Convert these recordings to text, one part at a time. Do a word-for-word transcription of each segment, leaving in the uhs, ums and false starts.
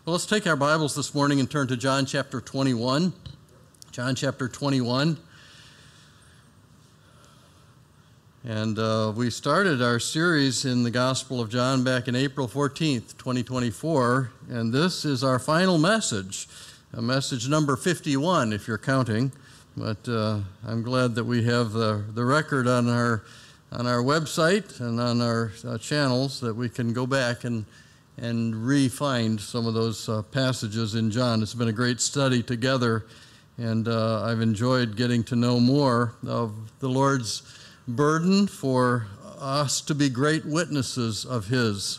Well, let's take our Bibles this morning and turn to John chapter twenty-one. John chapter twenty-one. And uh, we started our series in the Gospel of John back in April fourteenth, twenty twenty-four, and this is our final message, uh, message number fifty-one, if you're counting. But uh, I'm glad that we have the, the record on our on our website and on our uh, channels that we can go back and and re-find some of those uh, passages in John. It's been a great study together, and uh, I've enjoyed getting to know more of the Lord's burden for us to be great witnesses of His.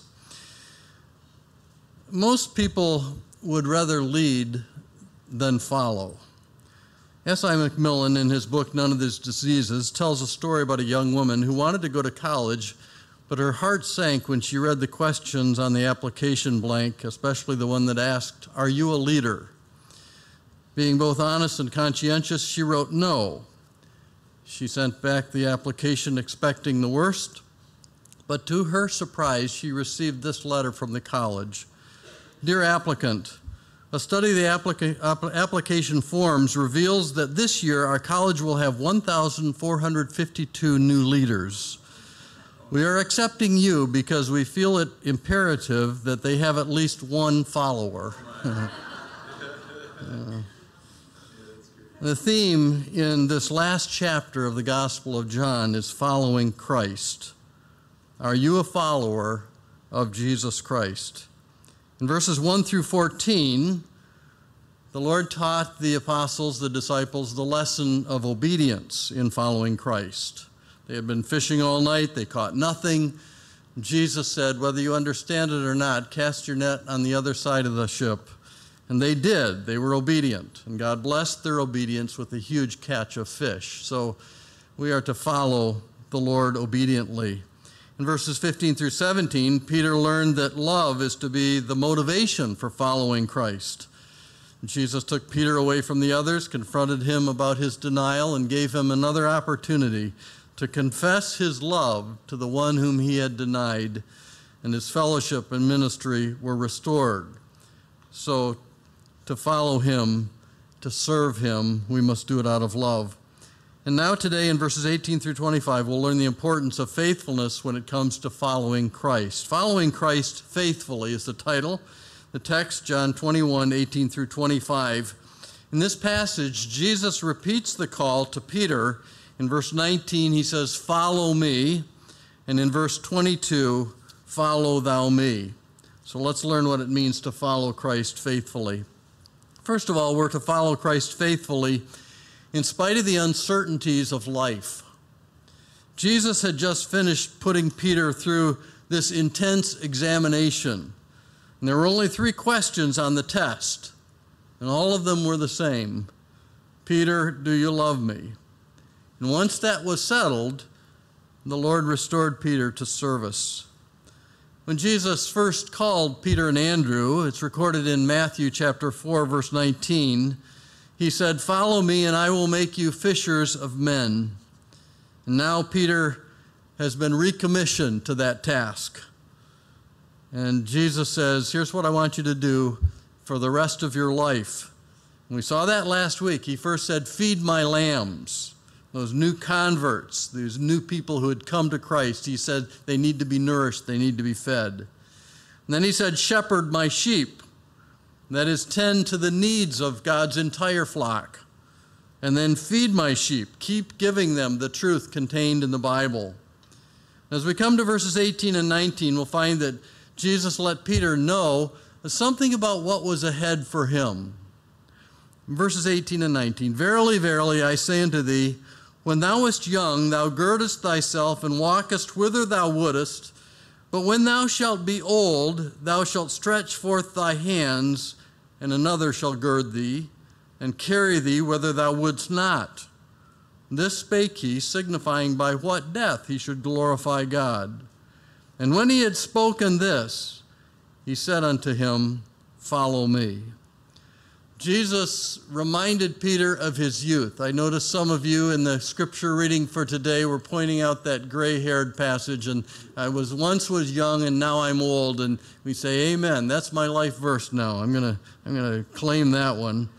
Most people would rather lead than follow. S I McMillan, in his book, None of These Diseases, tells a story about a young woman who wanted to go to college, but her heart sank when she read the questions on the application blank, especially the one that asked, "Are you a leader?" Being both honest and conscientious, she wrote no. She sent back the application expecting the worst, but to her surprise, she received this letter from the college. "Dear applicant, a study of the applica- application forms reveals that this year our college will have one thousand four hundred fifty-two new leaders. We are accepting you because we feel it imperative that they have at least one follower." uh, the theme in this last chapter of the Gospel of John is following Christ. Are you a follower of Jesus Christ? In verses one through fourteen, the Lord taught the apostles, the disciples, the lesson of obedience in following Christ. They had been fishing all night. They caught nothing. Jesus said, whether you understand it or not, cast your net on the other side of the ship. And they did. They were obedient. And God blessed their obedience with a huge catch of fish. So we are to follow the Lord obediently. In verses fifteen through seventeen, Peter learned that love is to be the motivation for following Christ. Jesus took Peter away from the others, confronted him about his denial, and gave him another opportunity to confess his love to the one whom he had denied, and his fellowship and ministry were restored. So to follow him, to serve him, we must do it out of love. And now today in verses eighteen through twenty-five, we'll learn the importance of faithfulness when it comes to following Christ. Following Christ faithfully is the title. The text, John twenty-one, eighteen through twenty-five. In this passage, Jesus repeats the call to Peter. In verse nineteen, he says, "Follow me." And in verse twenty-two, "Follow thou me." So let's learn what it means to follow Christ faithfully. First of all, we're to follow Christ faithfully in spite of the uncertainties of life. Jesus had just finished putting Peter through this intense examination. And there were only three questions on the test, and all of them were the same. Peter, do you love me? And once that was settled, the Lord restored Peter to service. When Jesus first called Peter and Andrew, it's recorded in Matthew chapter four, verse nineteen, he said, "Follow me and I will make you fishers of men." And now Peter has been recommissioned to that task. And Jesus says, here's what I want you to do for the rest of your life. And we saw that last week. He first said, "Feed my lambs." Those new converts, these new people who had come to Christ, he said they need to be nourished, they need to be fed. And then he said, "Shepherd my sheep." That is, tend to the needs of God's entire flock. And then feed my sheep. Keep giving them the truth contained in the Bible. As we come to verses eighteen and nineteen, we'll find that Jesus let Peter know something about what was ahead for him. In verses eighteen and nineteen, "Verily, verily, I say unto thee, when thou wast young, thou girdest thyself and walkest whither thou wouldest. But when thou shalt be old, thou shalt stretch forth thy hands, and another shall gird thee, and carry thee whither thou wouldst not. This spake he, signifying by what death he should glorify God. And when he had spoken this, he said unto him, Follow me." Jesus reminded Peter of his youth. I noticed some of you in the scripture reading for today were pointing out that gray-haired passage, and I was once was young and now I'm old, and we say, amen. That's my life verse now. I'm gonna, I'm gonna claim that one.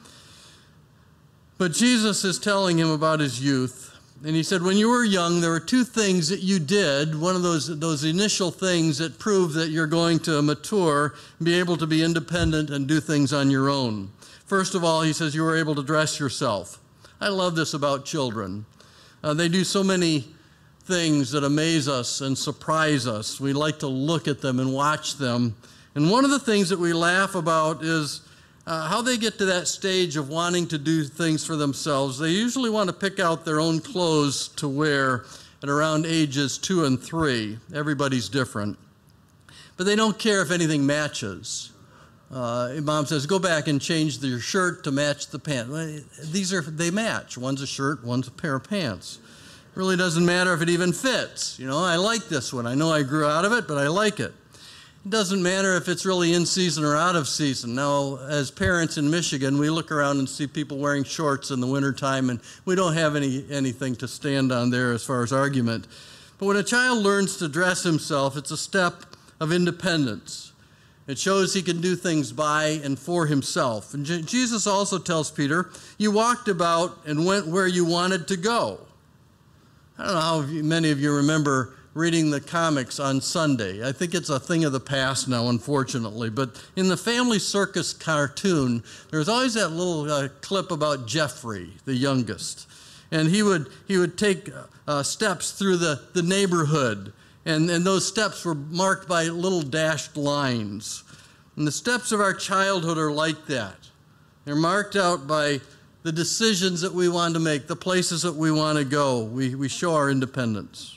But Jesus is telling him about his youth. And he said, when you were young, there were two things that you did, one of those, those initial things that prove that you're going to mature, be able to be independent and do things on your own. First of all, he says you were able to dress yourself. I love this about children. Uh, they do so many things that amaze us and surprise us. We like to look at them and watch them. And one of the things that we laugh about is Uh, how they get to that stage of wanting to do things for themselves. They usually want to pick out their own clothes to wear at around ages two and three. Everybody's different. But they don't care if anything matches. Uh, Mom says, go back and change your shirt to match the pants. These are, they match. One's a shirt, one's a pair of pants. It really doesn't matter if it even fits. You know, I like this one. I know I grew out of it, but I like it. It doesn't matter if it's really in season or out of season. Now, as parents in Michigan, we look around and see people wearing shorts in the wintertime, and we don't have any anything to stand on there as far as argument. But when a child learns to dress himself, it's a step of independence. It shows he can do things by and for himself. And Je- Jesus also tells Peter, you walked about and went where you wanted to go. I don't know how many of you remember reading the comics on Sunday. I think it's a thing of the past now, unfortunately. But in the Family Circus cartoon, there's always that little uh, clip about Jeffrey, the youngest. And he would he would take uh, steps through the, the neighborhood. And, and those steps were marked by little dashed lines. And the steps of our childhood are like that. They're marked out by the decisions that we want to make, the places that we want to go. We, we show our independence.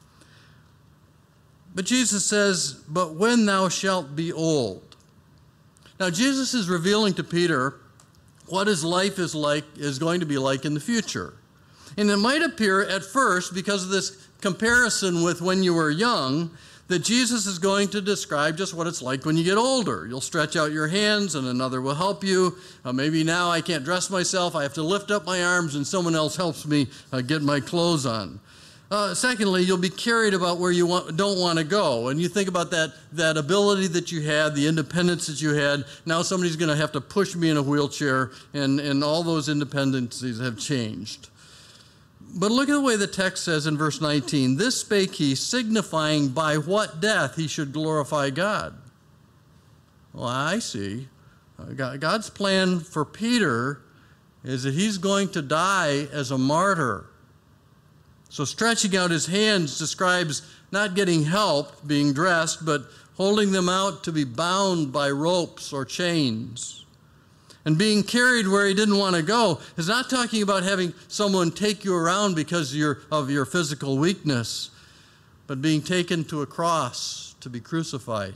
But Jesus says, but when thou shalt be old. Now, Jesus is revealing to Peter what his life is like, is going to be like in the future. And it might appear at first, because of this comparison with when you were young, that Jesus is going to describe just what it's like when you get older. You'll stretch out your hands and another will help you. Uh, maybe now I can't dress myself. I have to lift up my arms and someone else helps me uh, get my clothes on. Uh, secondly, you'll be carried about where you want, don't want to go. And you think about that, that ability that you had, the independence that you had. Now somebody's going to have to push me in a wheelchair, and, and all those independencies have changed. But look at the way the text says in verse nineteen, this spake he, signifying by what death he should glorify God. Well, I see. Uh, God's plan for Peter is that he's going to die as a martyr. So stretching out his hands describes not getting help being dressed, but holding them out to be bound by ropes or chains. And being carried where he didn't want to go is not talking about having someone take you around because you're, of your physical weakness, but being taken to a cross to be crucified.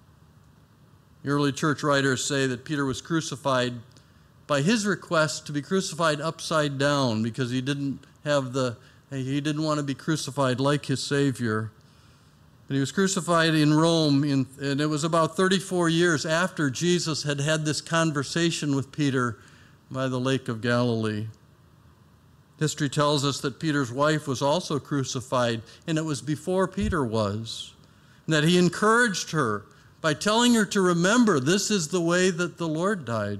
The early church writers say that Peter was crucified by his request to be crucified upside down because he didn't have the He didn't want to be crucified like his Savior. But he was crucified in Rome, in, and it was about thirty-four years after Jesus had had this conversation with Peter by the Lake of Galilee. History tells us that Peter's wife was also crucified, and it was before Peter was. And that he encouraged her by telling her to remember, this is the way that the Lord died.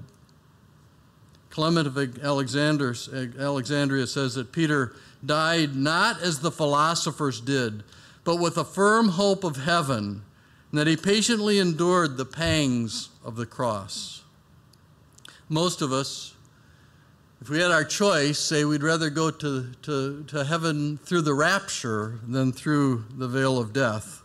Clement of Alexander, Alexandria says that Peter died not as the philosophers did, but with a firm hope of heaven, and that he patiently endured the pangs of the cross. Most of us, if we had our choice, say we'd rather go to, to, to heaven through the rapture than through the veil of death.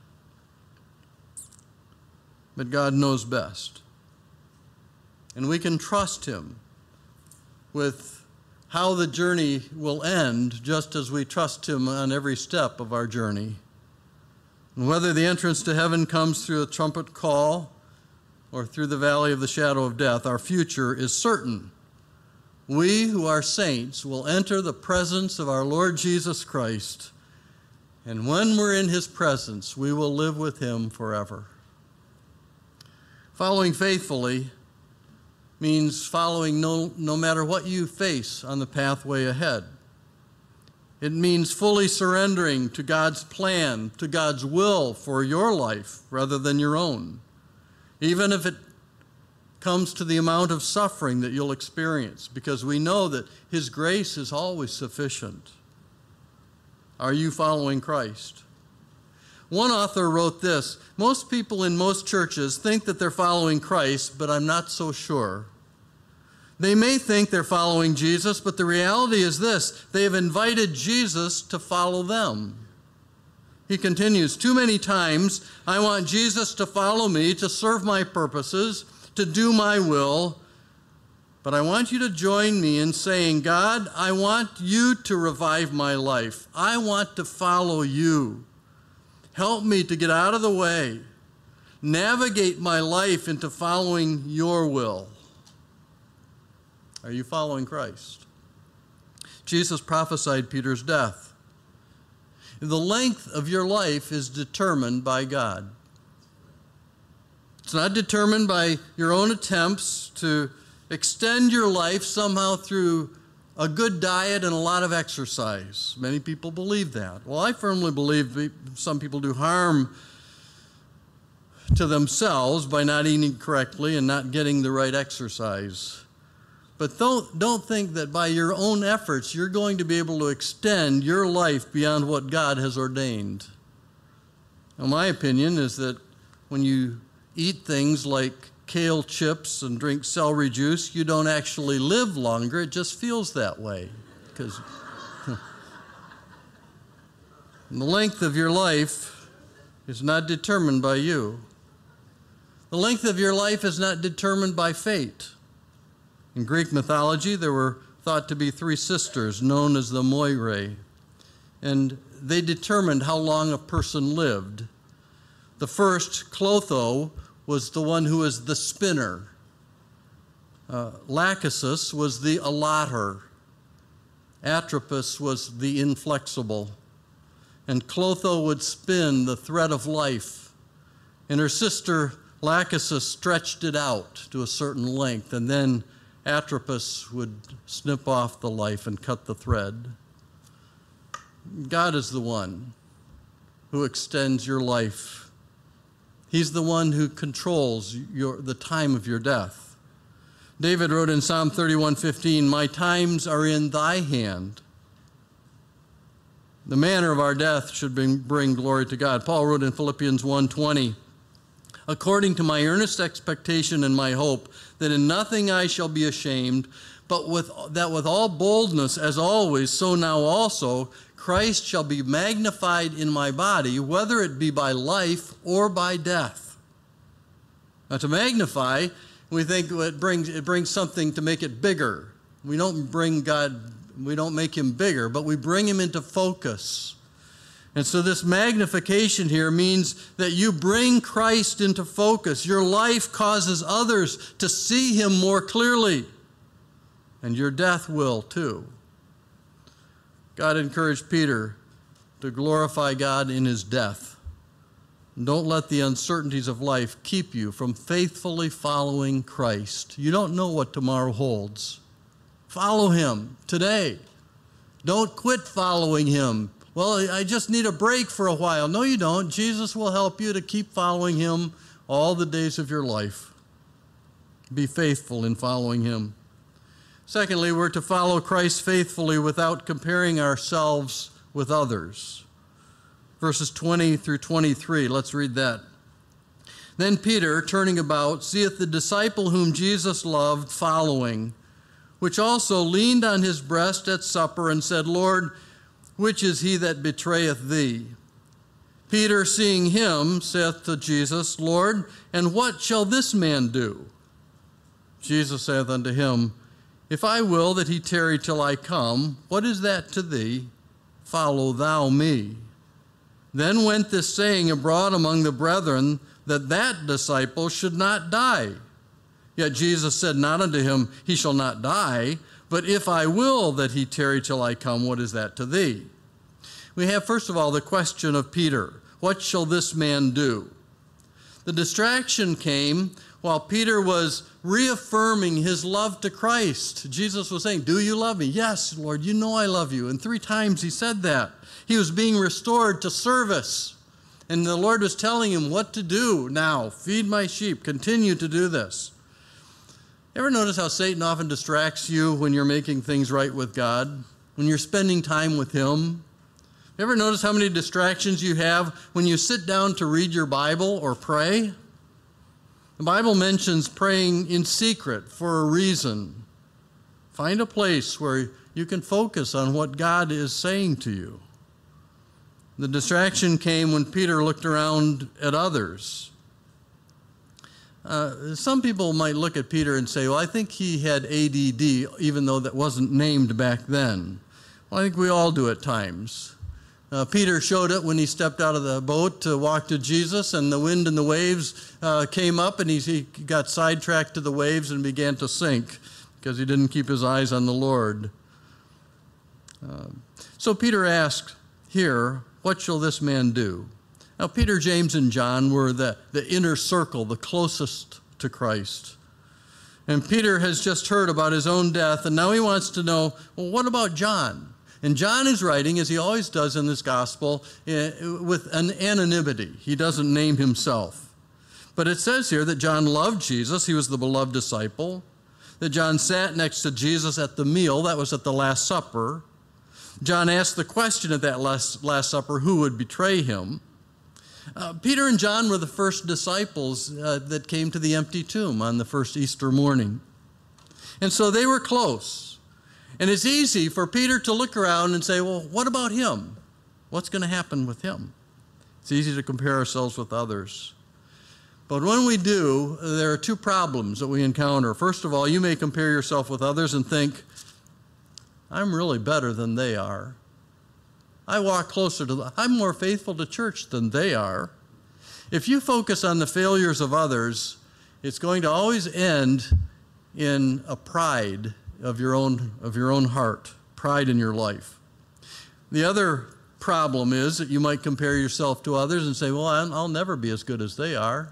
But God knows best. And we can trust him with how the journey will end, just as we trust him on every step of our journey. And whether the entrance to heaven comes through a trumpet call or through the valley of the shadow of death, our future is certain. We who are saints will enter the presence of our Lord Jesus Christ, and when we're in his presence, we will live with him forever. Following faithfully means following no, no matter what you face on the pathway ahead. It means fully surrendering to God's plan, to God's will for your life rather than your own, even if it comes to the amount of suffering that you'll experience, because we know that His grace is always sufficient. Are you following Christ? One author wrote this: most people in most churches think that they're following Christ, but I'm not so sure. They may think they're following Jesus, but the reality is this: they have invited Jesus to follow them. He continues, too many times I want Jesus to follow me, to serve my purposes, to do my will, but I want you to join me in saying, God, I want you to revive my life. I want to follow you. Help me to get out of the way. Navigate my life into following your will. Are you following Christ? Jesus prophesied Peter's death. The length of your life is determined by God. It's not determined by your own attempts to extend your life somehow through a good diet and a lot of exercise. Many people believe that. Well, I firmly believe some people do harm to themselves by not eating correctly and not getting the right exercise. But don't, don't think that by your own efforts you're going to be able to extend your life beyond what God has ordained. Now, my opinion is that when you eat things like kale chips and drink celery juice, you don't actually live longer. It just feels that way. Because the length of your life is not determined by you. The length of your life is not determined by fate. In Greek mythology, there were thought to be three sisters known as the Moirae, and they determined how long a person lived. The first, Clotho, was the one who was the spinner. Uh, Lachesis was the allotter. Atropos was the inflexible. And Clotho would spin the thread of life. And her sister Lachesis stretched it out to a certain length, and then Atropos would snip off the life and cut the thread. God is the one who extends your life. He's the one who controls your, the time of your death. David wrote in Psalm thirty-one fifteen, my times are in thy hand. The manner of our death should bring, bring glory to God. Paul wrote in Philippians one twenty, according to my earnest expectation and my hope, that in nothing I shall be ashamed, but with, that with all boldness, as always, so now also, Christ shall be magnified in my body, whether it be by life or by death. Now, to magnify, we think it brings, it brings something to make it bigger. We don't bring God, we don't make him bigger, but we bring him into focus. And so this magnification here means that you bring Christ into focus. Your life causes others to see him more clearly, and your death will too. God encouraged Peter to glorify God in his death. Don't let the uncertainties of life keep you from faithfully following Christ. You don't know what tomorrow holds. Follow him today. Don't quit following him. Well, I just need a break for a while. No, you don't. Jesus will help you to keep following him all the days of your life. Be faithful in following him. Secondly, we're to follow Christ faithfully without comparing ourselves with others. Verses twenty through twenty-three, let's read that. Then Peter, turning about, seeth the disciple whom Jesus loved following, which also leaned on his breast at supper and said, Lord, which is he that betrayeth thee? Peter, seeing him, saith to Jesus, Lord, and what shall this man do? Jesus saith unto him, if I will that he tarry till I come, what is that to thee? Follow thou me. Then went this saying abroad among the brethren, that that disciple should not die. Yet Jesus said not unto him, he shall not die, but if I will that he tarry till I come, what is that to thee? We have, first of all, the question of Peter. What shall this man do? The distraction came while Peter was reaffirming his love to Christ. Jesus was saying, "Do you love me?" "Yes, Lord, you know I love you." And three times he said that. He was being restored to service. And the Lord was telling him what to do now. Feed my sheep. Continue to do this. Ever notice how Satan often distracts you when you're making things right with God? When you're spending time with him? Ever notice how many distractions you have when you sit down to read your Bible or pray? The Bible mentions praying in secret for a reason. Find a place where you can focus on what God is saying to you. The distraction came when Peter looked around at others. Uh, some people might look at Peter and say, well, I think he had A D D, even though that wasn't named back then. Well, I think we all do at times. Uh, Peter showed it when he stepped out of the boat to walk to Jesus, and the wind and the waves uh, came up, and he, he got sidetracked to the waves and began to sink because he didn't keep his eyes on the Lord. Uh, so Peter asked here, what shall this man do? Now, Peter, James, and John were the, the inner circle, the closest to Christ. And Peter has just heard about his own death, and now he wants to know, well, what about John? And John is writing, as he always does in this gospel, with an anonymity. He doesn't name himself. But it says here that John loved Jesus. He was the beloved disciple. That John sat next to Jesus at the meal. That was at the Last Supper. John asked the question at that Last, last Supper, who would betray him? Uh, Peter and John were the first disciples uh, that came to the empty tomb on the first Easter morning. And so they were close. And it's easy for Peter to look around and say, well, what about him? What's going to happen with him? It's easy to compare ourselves with others. But when we do, there are two problems that we encounter. First of all, you may compare yourself with others and think, I'm really better than they are. I walk closer to them. I'm more faithful to church than they are. If you focus on the failures of others, it's going to always end in a pride of your own, of your own heart, pride in your life. The other problem is that you might compare yourself to others and say, well, I'll never be as good as they are.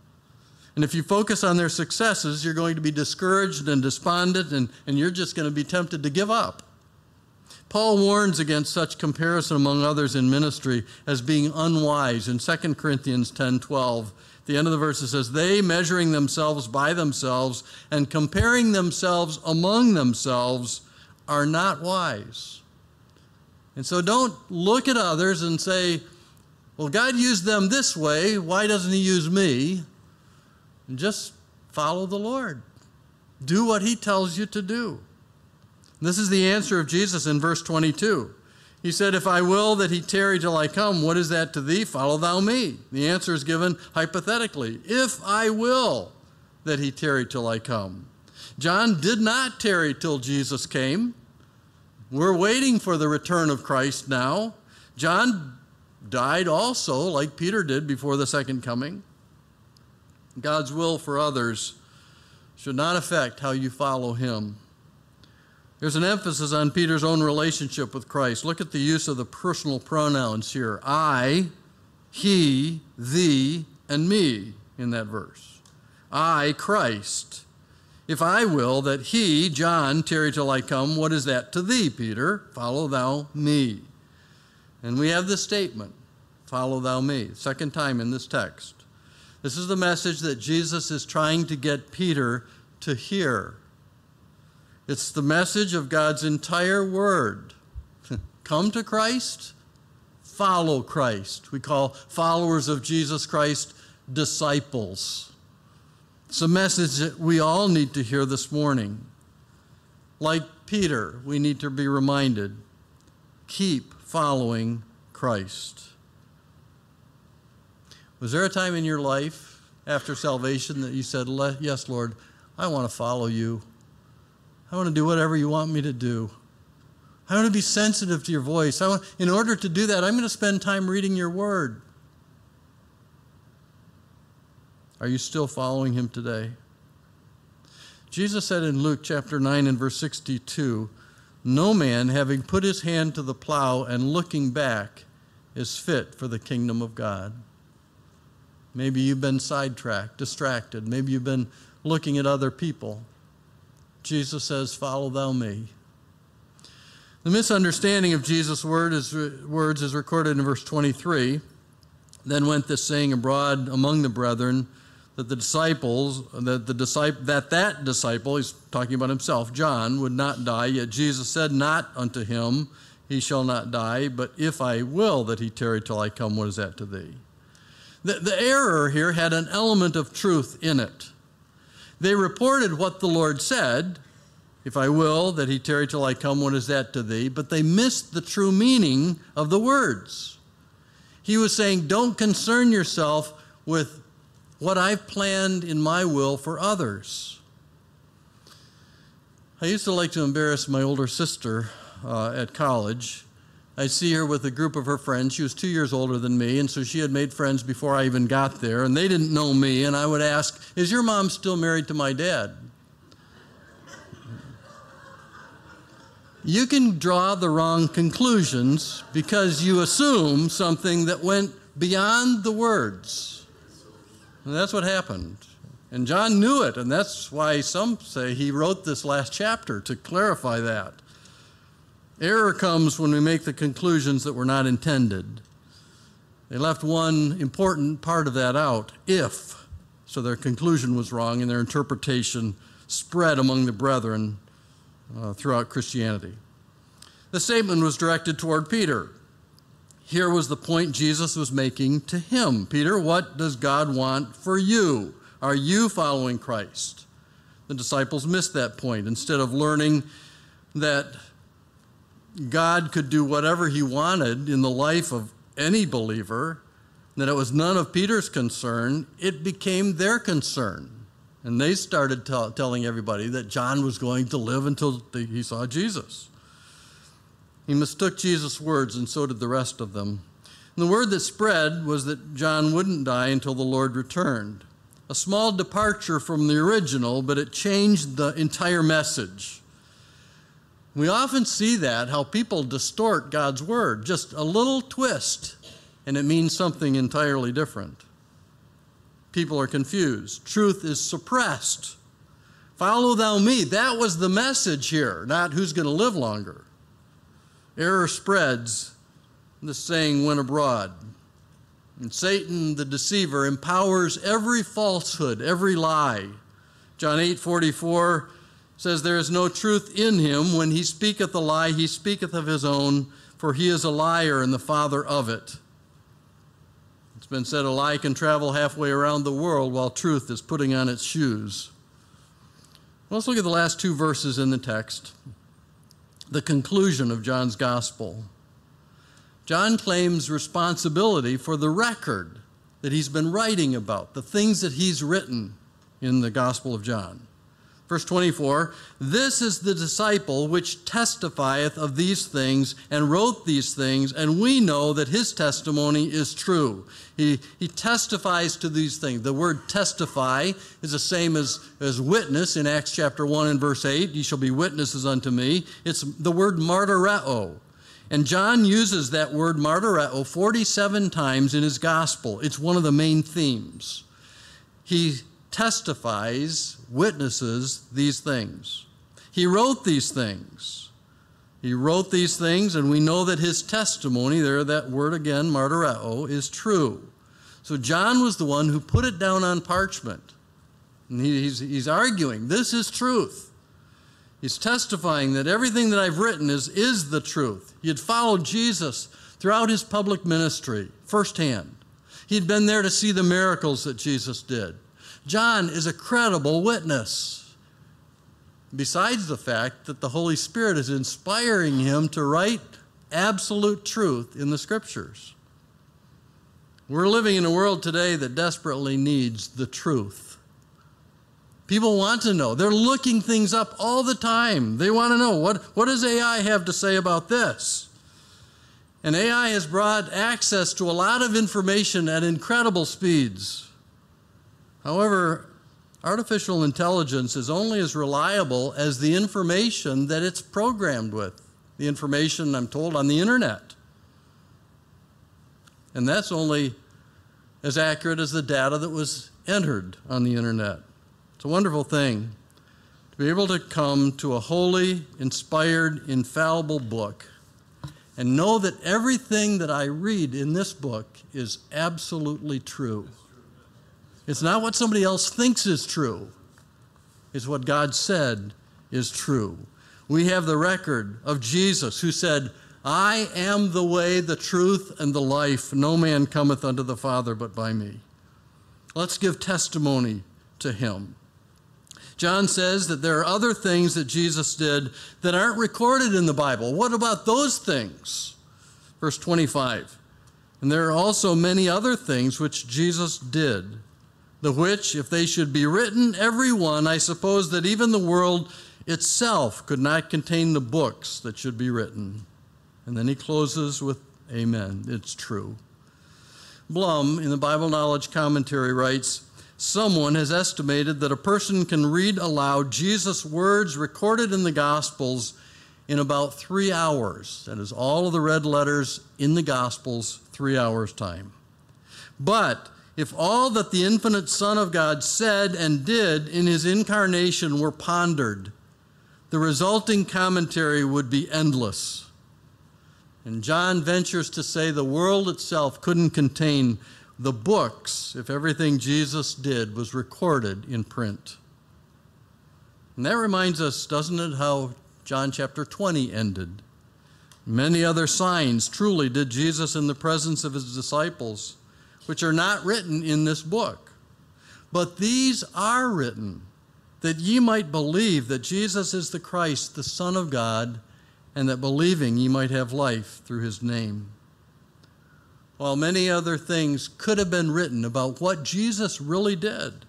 And if you focus on their successes, you're going to be discouraged and despondent, and, and you're just going to be tempted to give up. Paul warns against such comparison among others in ministry as being unwise. In Second Corinthians ten twelve, the end of the verse, it says, they measuring themselves by themselves and comparing themselves among themselves are not wise. And so don't look at others and say, well, God used them this way, why doesn't he use me? And just follow the Lord. Do what he tells you to do. This is the answer of Jesus in verse twenty-two. He said, if I will that he tarry till I come, what is that to thee? Follow thou me. The answer is given hypothetically. If I will that he tarry till I come. John did not tarry till Jesus came. We're waiting for the return of Christ now. John died also, like Peter did before the second coming. God's will for others should not affect how you follow him. There's an emphasis on Peter's own relationship with Christ. Look at the use of the personal pronouns here. I, he, thee, and me in that verse. I, Christ. If I will that he, John, tarry till I come, what is that to thee, Peter? Follow thou me. And we have this statement, follow thou me, second time in this text. This is the message that Jesus is trying to get Peter to hear. It's the message of God's entire word. Come to Christ, follow Christ. We call followers of Jesus Christ disciples. It's a message that we all need to hear this morning. Like Peter, we need to be reminded, keep following Christ. Was there a time in your life after salvation that you said, yes, Lord, I want to follow you. I want to do whatever you want me to do. I want to be sensitive to your voice. I want, in order to do that, I'm going to spend time reading your word. Are you still following him today? Jesus said in Luke chapter nine and verse sixty-two, no man having put his hand to the plow and looking back is fit for the kingdom of God. Maybe you've been sidetracked, distracted. Maybe you've been looking at other people. Jesus says, follow thou me. The misunderstanding of Jesus' word is, words is recorded in verse twenty-three. Then went this saying abroad among the brethren, that the disciples, that the disciple, that that disciple, he's talking about himself, John, would not die. Yet Jesus said not unto him, he shall not die, but if I will that he tarry till I come, what is that to thee? The, the error here had an element of truth in it. They reported what the Lord said, if I will that he tarry till I come, what is that to thee? But they missed the true meaning of the words. He was saying, don't concern yourself with what I've planned in my will for others. I used to like to embarrass my older sister uh, at college. I'd see her with a group of her friends. She was two years older than me, and so she had made friends before I even got there, and they didn't know me, and I would ask, is your mom still married to my dad? You can draw the wrong conclusions because you assume something that went beyond the words. And that's what happened. And John knew it, and that's why some say he wrote this last chapter to clarify that. Error comes when we make the conclusions that were not intended. They left one important part of that out, if. So their conclusion was wrong, and their interpretation spread among the brethren uh, throughout Christianity. The statement was directed toward Peter. Here was the point Jesus was making to him. Peter, what does God want for you? Are you following Christ? The disciples missed that point. Instead of learning that God could do whatever he wanted in the life of any believer, that it was none of Peter's concern, it became their concern. And they started t- telling everybody that John was going to live until he saw Jesus. He mistook Jesus' words, and so did the rest of them. And the word that spread was that John wouldn't die until the Lord returned. A small departure from the original, but it changed the entire message. We often see that, how people distort God's word, just a little twist, and it means something entirely different. People are confused. Truth is suppressed. Follow thou me. That was the message here, not who's going to live longer. Error spreads. The saying went abroad. And Satan, the deceiver, empowers every falsehood, every lie. John eight forty-four says, there is no truth in him. When he speaketh a lie, he speaketh of his own, for he is a liar and the father of it. It's been said a lie can travel halfway around the world while truth is putting on its shoes. Well, let's look at the last two verses in the text. The conclusion of John's gospel. John claims responsibility for the record that he's been writing about, the things that he's written in the Gospel of John. Verse twenty-four, this is the disciple which testifieth of these things and wrote these things, and we know that his testimony is true. He, he testifies to these things. The word testify is the same as, as witness in Acts chapter one and verse eight. Ye shall be witnesses unto me. It's the word martyreo. And John uses that word martyreo forty-seven times in his gospel. It's one of the main themes. He testifies, witnesses these things. He wrote these things. He wrote these things, and we know that his testimony, there that word again, martyreo, is true. So John was the one who put it down on parchment. And he, he's, he's arguing, this is truth. He's testifying that everything that I've written is, is the truth. He had followed Jesus throughout his public ministry firsthand. He'd been there to see the miracles that Jesus did. John is a credible witness, besides the fact that the Holy Spirit is inspiring him to write absolute truth in the Scriptures. We're living in a world today that desperately needs the truth. People want to know. They're looking things up all the time. They want to know, what, what does A I have to say about this? And A I has brought access to a lot of information at incredible speeds. However, artificial intelligence is only as reliable as the information that it's programmed with, the information, I'm told, on the internet. And that's only as accurate as the data that was entered on the internet. It's a wonderful thing to be able to come to a holy, inspired, infallible book and know that everything that I read in this book is absolutely true. It's not what somebody else thinks is true. It's what God said is true. We have the record of Jesus who said, I am the way, the truth, and the life. No man cometh unto the Father but by me. Let's give testimony to him. John says that there are other things that Jesus did that aren't recorded in the Bible. What about those things? Verse twenty-five. And there are also many other things which Jesus did, the which, if they should be written, every one, I suppose that even the world itself could not contain the books that should be written. And then he closes with, amen, it's true. Blum, in the Bible Knowledge Commentary, writes, someone has estimated that a person can read aloud Jesus' words recorded in the Gospels in about three hours. That is all of the red letters in the Gospels, three hours time. But if all that the infinite Son of God said and did in his incarnation were pondered, the resulting commentary would be endless. And John ventures to say the world itself couldn't contain the books if everything Jesus did was recorded in print. And that reminds us, doesn't it, how John chapter twenty ended. Many other signs truly did Jesus in the presence of his disciples, which are not written in this book. But these are written, that ye might believe that Jesus is the Christ, the Son of God, and that believing ye might have life through his name. While many other things could have been written about what Jesus really did,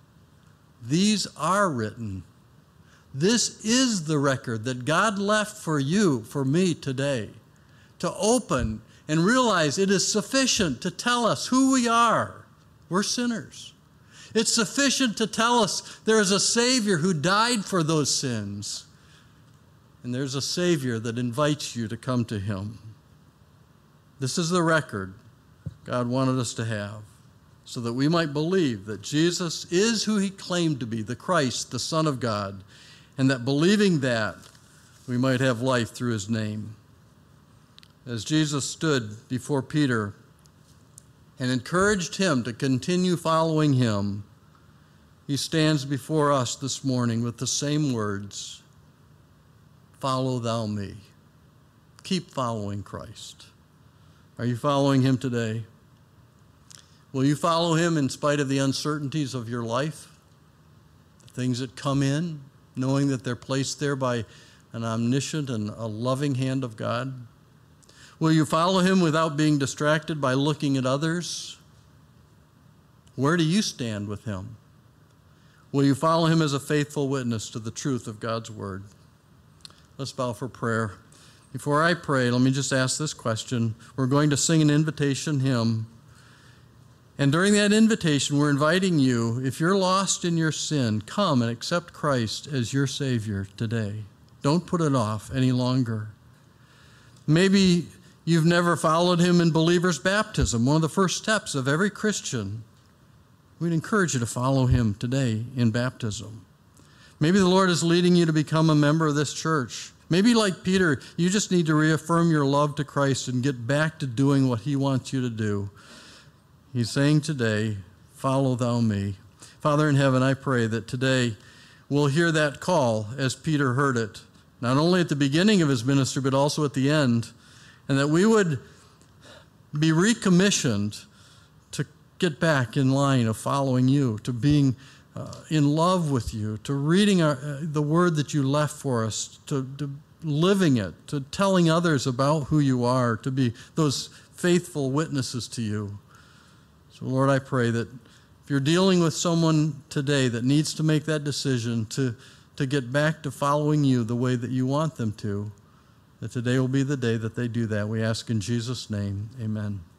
these are written. This is the record that God left for you, for me today, to open and realize it is sufficient to tell us who we are. We're sinners. It's sufficient to tell us there is a Savior who died for those sins. And there's a Savior that invites you to come to him. This is the record God wanted us to have, so that we might believe that Jesus is who he claimed to be, the Christ, the Son of God, and that believing that, we might have life through his name. As Jesus stood before Peter and encouraged him to continue following him, he stands before us this morning with the same words, follow thou me. Keep following Christ. Are you following him today? Will you follow him in spite of the uncertainties of your life? The things that come in, knowing that they're placed there by an omniscient and a loving hand of God? Will you follow him without being distracted by looking at others? Where do you stand with him? Will you follow him as a faithful witness to the truth of God's word? Let's bow for prayer. Before I pray, let me just ask this question. We're going to sing an invitation hymn. And during that invitation, we're inviting you, if you're lost in your sin, come and accept Christ as your Savior today. Don't put it off any longer. Maybe you've never followed him in believer's baptism, one of the first steps of every Christian. We'd encourage you to follow him today in baptism. Maybe the Lord is leading you to become a member of this church. Maybe like Peter, you just need to reaffirm your love to Christ and get back to doing what he wants you to do. He's saying today, follow thou me. Father in heaven, I pray that today we'll hear that call as Peter heard it, not only at the beginning of his ministry, but also at the end, and that we would be recommissioned to get back in line of following you, to being uh, in love with you, to reading our, uh, the word that you left for us, to, to living it, to telling others about who you are, to be those faithful witnesses to you. So, Lord, I pray that if you're dealing with someone today that needs to make that decision to, to get back to following you the way that you want them to, that today will be the day that they do that. We ask in Jesus' name, amen.